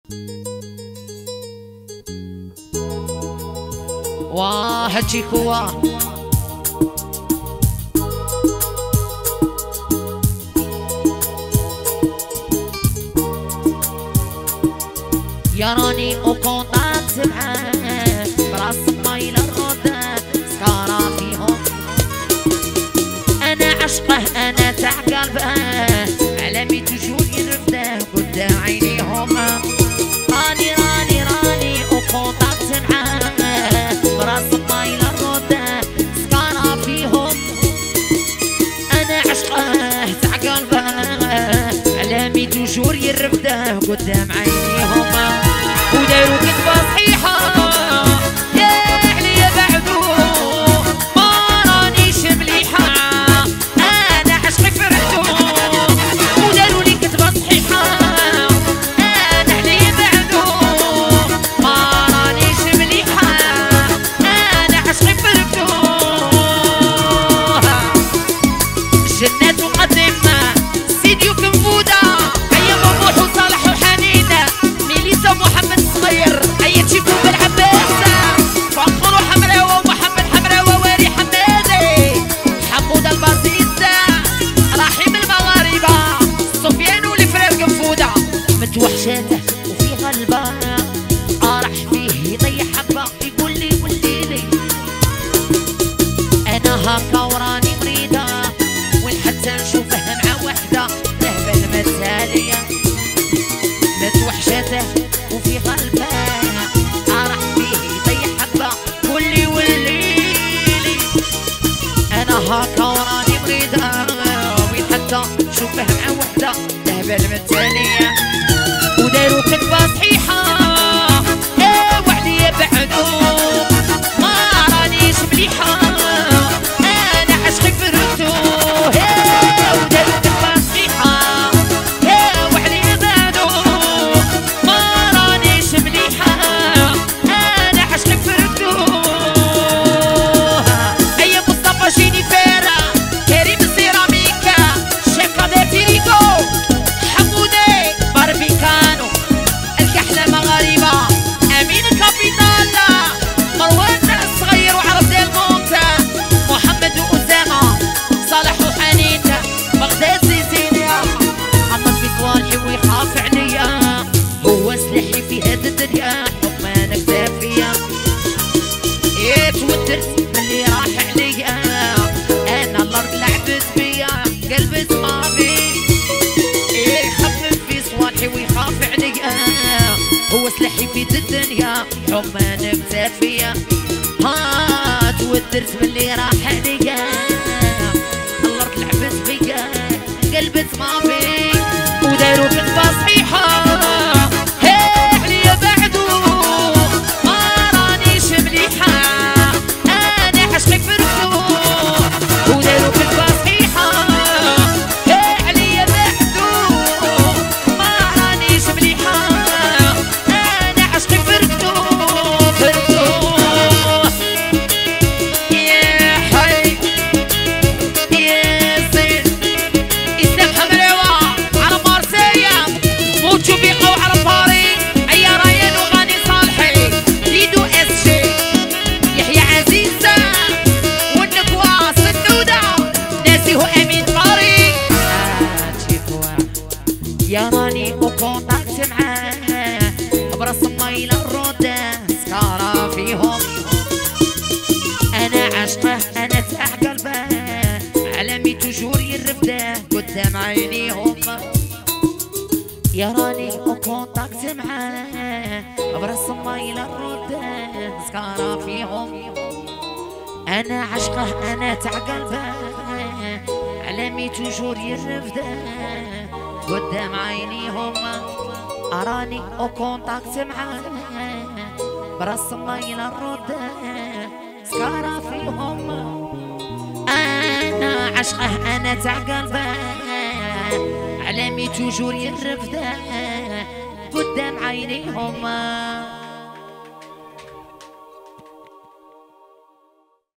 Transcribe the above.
واه هتشيكوا يراني وكونتاكت معاه براس مايل الردة سكارة فيهم. أنا عشقه أنا تاع قلبه علامي تجول يرفده قدام عينيهم. راني وكونتاكت معاه براس مايل الردة سكارة فيهم. أنا عشقه تاع قلبه علامي تجول يرفده قدام عينيهم. ودايرو كتبة صحيحة يا عليا بعدو ما رانيش مليحة أنا عشقي فرحتو. ودايرو لي كتبة صحيحة أنا عليا بعدو ما رانيش مليحة أنا عشقي فرحتو. جنات وقدمنا سيديو كنفودة أيام بوح وصالح وحنينة ميليسا محمد صغير أي تشيكو بالعباسة فخر وحمراوة ومحمد حمراوة واري حمادي حمودة البازيزة رحيم المغاربة سفيان والفريق كنفودة متوحشاته وفي غلبة راح فيه يضيع حبة يقول لي أنا هاكا وراني مريدة حتى نشوفه مع وحدة لهبة المثالية متوحشته وفي قلبه راح فيه يضيع حبة ولي أنا هاكا وراني مريدة وين حتى نشوفه مع وحدة لهبة المثالية. ودايرو كتبة صحيحة ايه وعليا بعدو ما رانيش مليحة أنا عشقي فرتو. هو سلاحي في هاد الدنيا حكمانك دافية ايه توترت ملي راح عليا انا الارض لعبت بيا قلبت صافي ايه خفف في صوالحي ويخاف عليا. هو سلاحي في هاد الدنيا حكمانك دافية ها توترت ملي راح عليا الارض لعبت بيا قلبت صافي. ودايرو كتبة صحيحة يراني وكونتاكت معاه براس مايل الردة سكارة فيهم. أنا عشقه أنا تاع قلبه علامي تجور يرفده قدام عينيهم. يراني وكونتاكت معاه براس مايل الردة سكارة فيهم. أنا عشقه أنا تاع قلبه علامي تجور يرفده قدام عينيهم. أراني وكونتاكت معاه براس مايل الردة سكارة فيهم. أنا عشقه أنا تاع قلبه علامي تجور يرفده قدام عينيهم.